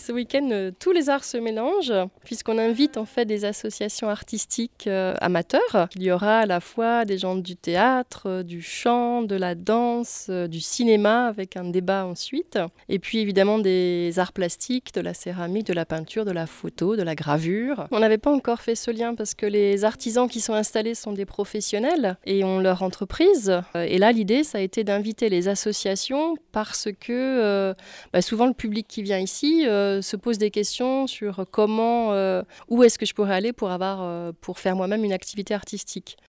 Ce week-end, tous les arts se mélangent, puisqu'on invite en fait des associations artistiques amateurs. Il y aura à la fois des gens du théâtre, du chant, de la danse, du cinéma, avec un débat ensuite. Et puis évidemment des arts plastiques, de la céramique, de la peinture, de la photo, de la gravure. On n'avait pas encore fait ce lien parce que les artisans qui sont installés sont des professionnels et ont leur entreprise. Et là, l'idée, ça a été d'inviter les associations parce que souvent le public qui vient ici se pose des questions sur comment, où est-ce que je pourrais aller pour faire moi-même une activité artistique.